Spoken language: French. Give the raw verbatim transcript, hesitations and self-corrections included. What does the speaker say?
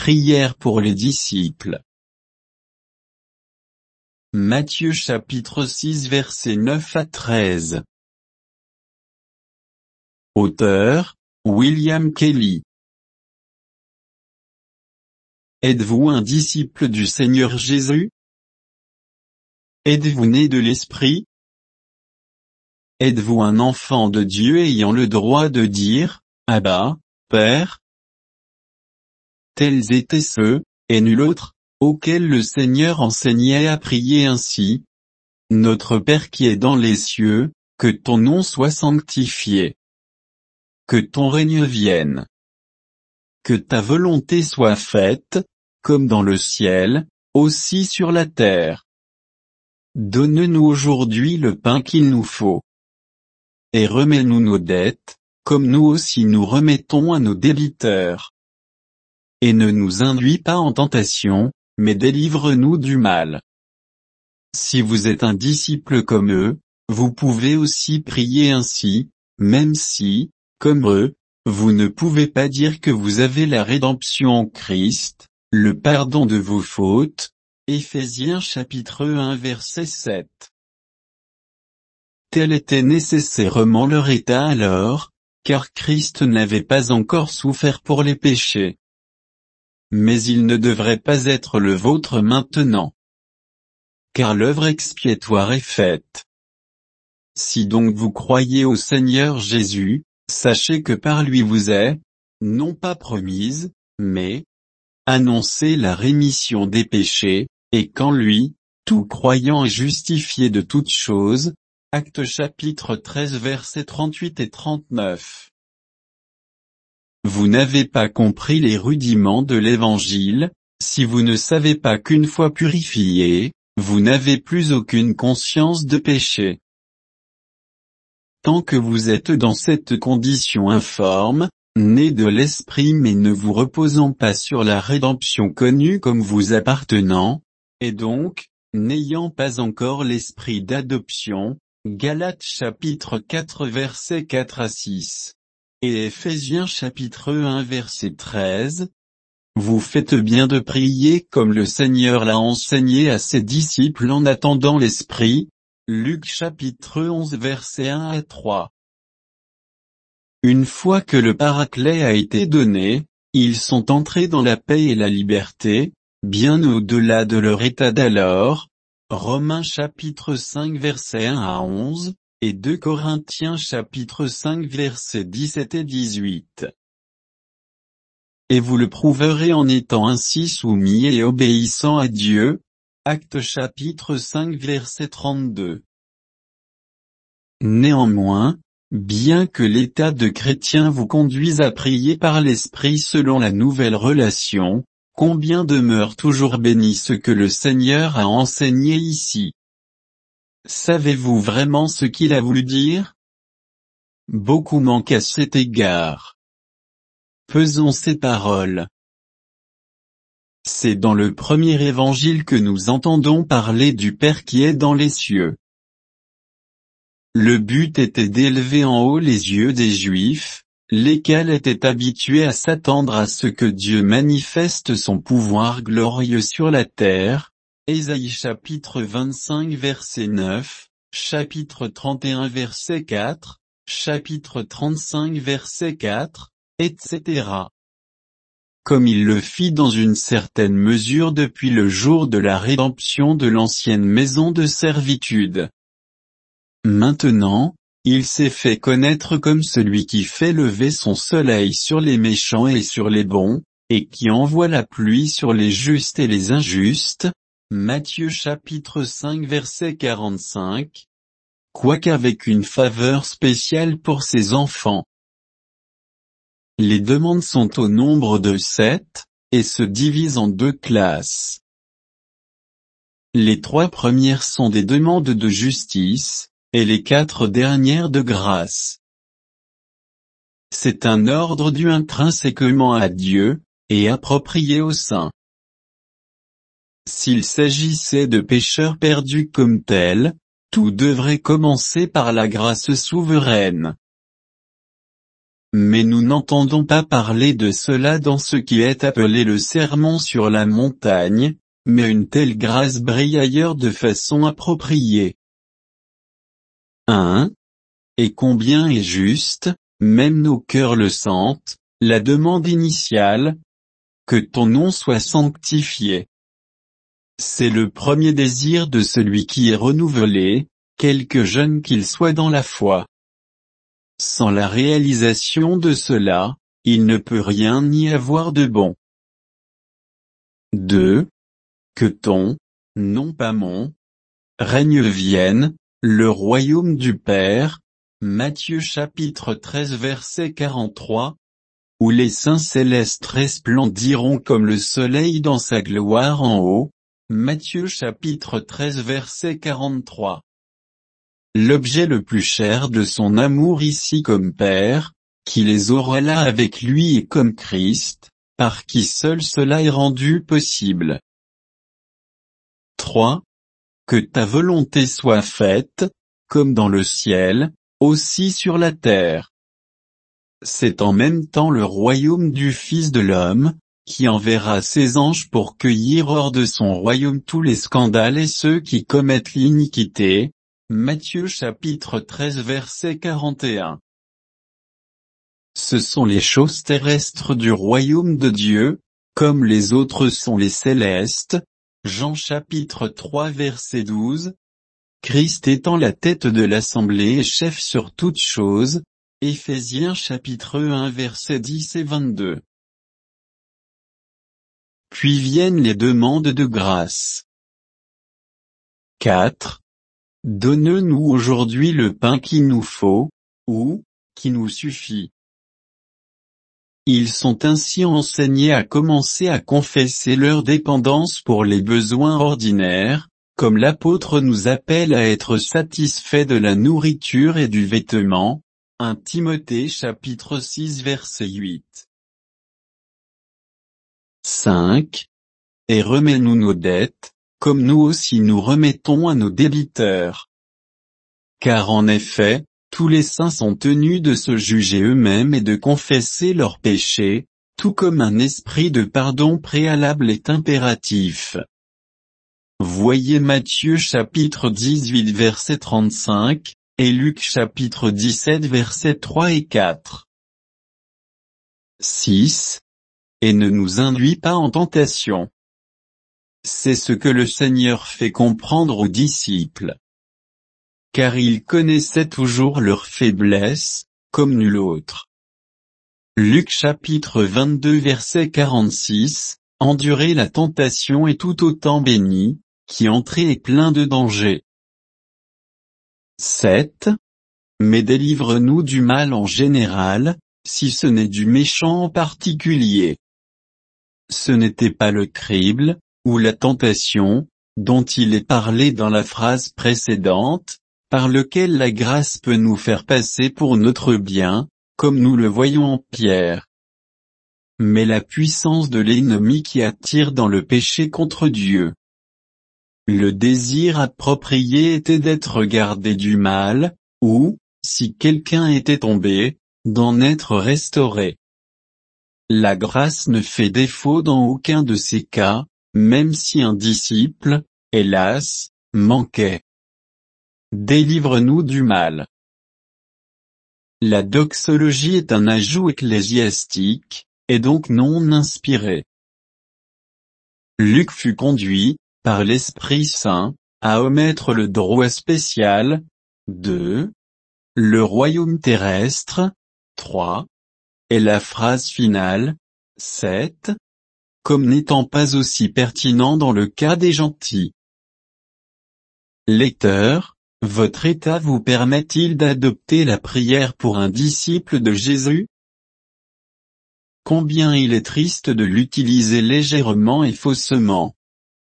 Prière pour les disciples. Matthieu chapitre six versets neuf à treize. Auteur, William Kelly. Êtes-vous un disciple du Seigneur Jésus? Êtes-vous né de l'Esprit? Êtes-vous un enfant de Dieu ayant le droit de dire, Abba, Père? Tels étaient ceux, et nul autre, auxquels le Seigneur enseignait à prier ainsi. Notre Père qui es dans les cieux, que ton nom soit sanctifié. Que ton règne vienne. Que ta volonté soit faite, comme dans le ciel, aussi sur la terre. Donne-nous aujourd'hui le pain qu'il nous faut. Et remets-nous nos dettes, comme nous aussi nous remettons à nos débiteurs. Et ne nous induis pas en tentation, mais délivre-nous du mal. Si vous êtes un disciple comme eux, vous pouvez aussi prier ainsi, même si, comme eux, vous ne pouvez pas dire que vous avez la rédemption en Christ, le pardon de vos fautes. Éphésiens chapitre un verset sept. Tel était nécessairement leur état alors, car Christ n'avait pas encore souffert pour les péchés. Mais il ne devrait pas être le vôtre maintenant. Car l'œuvre expiatoire est faite. Si donc vous croyez au Seigneur Jésus, sachez que par lui vous est, non pas promise, mais annoncée la rémission des péchés, et qu'en lui, tout croyant est justifié de toutes choses. Actes chapitre treize versets trente-huit et trente-neuf. Vous n'avez pas compris les rudiments de l'Évangile, si vous ne savez pas qu'une fois purifié, vous n'avez plus aucune conscience de péché. Tant que vous êtes dans cette condition informe, nés de l'Esprit mais ne vous reposant pas sur la rédemption connue comme vous appartenant, et donc, n'ayant pas encore l'esprit d'adoption, Galates chapitre quatre versets quatre à six. Et Éphésiens chapitre un verset treize. Vous faites bien de prier comme le Seigneur l'a enseigné à ses disciples en attendant l'Esprit. Luc chapitre onze versets un à trois. Une fois que le Paraclet a été donné, ils sont entrés dans la paix et la liberté, bien au-delà de leur état d'alors. Romains chapitre cinq versets un à onze. Et deux Corinthiens chapitre cinq versets dix-sept et dix-huit. Et vous le prouverez en étant ainsi soumis et obéissant à Dieu. Actes chapitre cinq verset trente-deux. Néanmoins, bien que l'état de chrétien vous conduise à prier par l'Esprit selon la nouvelle relation, combien demeure toujours béni ce que le Seigneur a enseigné ici? Savez-vous vraiment ce qu'il a voulu dire? Beaucoup manquent à cet égard. Pesons ces paroles. C'est dans le premier évangile que nous entendons parler du Père qui est dans les cieux. Le but était d'élever en haut les yeux des Juifs, lesquels étaient habitués à s'attendre à ce que Dieu manifeste son pouvoir glorieux sur la terre. Ésaïe chapitre vingt-cinq verset neuf, chapitre trente et un verset quatre, chapitre trente-cinq verset quatre, et cetera. Comme il le fit dans une certaine mesure depuis le jour de la rédemption de l'ancienne maison de servitude. Maintenant, il s'est fait connaître comme celui qui fait lever son soleil sur les méchants et sur les bons, et qui envoie la pluie sur les justes et les injustes. Matthieu chapitre cinq verset quarante-cinq. Quoiqu'avec une faveur spéciale pour ses enfants. Les demandes sont au nombre de sept, et se divisent en deux classes. Les trois premières sont des demandes de justice, et les quatre dernières de grâce. C'est un ordre dû intrinsèquement à Dieu, et approprié aux saints. S'il s'agissait de pécheurs perdus comme tels, tout devrait commencer par la grâce souveraine. mais nous n'entendons pas parler de cela dans ce qui est appelé le sermon sur la montagne, mais une telle grâce brille ailleurs de façon appropriée. un. Et combien est juste, même nos cœurs le sentent, la demande initiale, que ton nom soit sanctifié. C'est le premier désir de celui qui est renouvelé, quelque jeune qu'il soit dans la foi. Sans la réalisation de cela, il ne peut rien y avoir de bon. deux. Que ton, non pas mon, règne vienne, le royaume du Père, Matthieu chapitre treize verset quarante-trois, où les saints célestes resplendiront comme le soleil dans sa gloire en haut, Matthieu chapitre treize verset quarante-trois. L'objet le plus cher de son amour ici comme Père, qui les aura là avec lui et comme Christ, par qui seul cela est rendu possible. trois. Que ta volonté soit faite, comme dans le ciel, aussi sur la terre. C'est en même temps le royaume du Fils de l'homme, qui enverra ses anges pour cueillir hors de son royaume tous les scandales et ceux qui commettent l'iniquité. Matthieu chapitre treize verset quarante et un. Ce sont les choses terrestres du royaume de Dieu, comme les autres sont les célestes. Jean chapitre trois verset douze. Christ étant la tête de l'assemblée et chef sur toutes choses. Éphésiens chapitre un verset dix et vingt-deux. Puis viennent les demandes de grâce. quatre. Donne-nous aujourd'hui le pain qu'il nous faut, ou, qui nous suffit. Ils sont ainsi enseignés à commencer à confesser leur dépendance pour les besoins ordinaires, comme l'apôtre nous appelle à être satisfaits de la nourriture et du vêtement. un Timothée chapitre six verset huit. cinq. Et remets-nous nos dettes, comme nous aussi nous remettons à nos débiteurs. Car en effet, tous les saints sont tenus de se juger eux-mêmes et de confesser leurs péchés, tout comme un esprit de pardon préalable est impératif. Voyez Matthieu chapitre dix-huit verset trente-cinq, et Luc chapitre dix-sept verset trois et quatre. six. Et ne nous induis pas en tentation. C'est ce que le Seigneur fait comprendre aux disciples. Car il connaissait toujours leurs faiblesses, comme nul autre. Luc chapitre vingt-deux verset quarante-six, endurez la tentation est tout autant béni, qui entrez est plein de danger. sept. Mais délivre-nous du mal en général, si ce n'est du méchant en particulier. Ce n'était pas le crible, ou la tentation, dont il est parlé dans la phrase précédente, par lequel la grâce peut nous faire passer pour notre bien, comme nous le voyons en Pierre. Mais la puissance de l'ennemi qui attire dans le péché contre Dieu. Le désir approprié était d'être gardé du mal, ou, si quelqu'un était tombé, d'en être restauré. La grâce ne fait défaut dans aucun de ces cas, même si un disciple, hélas, manquait. Délivre-nous du mal. La doxologie est un ajout ecclésiastique, et donc non inspiré. Luc fut conduit, par l'Esprit Saint, à omettre le droit spécial, deux, le royaume terrestre, trois, et la phrase finale, sept, comme n'étant pas aussi pertinent dans le cas des gentils. Lecteur, votre état vous permet-il d'adopter la prière pour un disciple de Jésus? Combien il est triste de l'utiliser légèrement et faussement.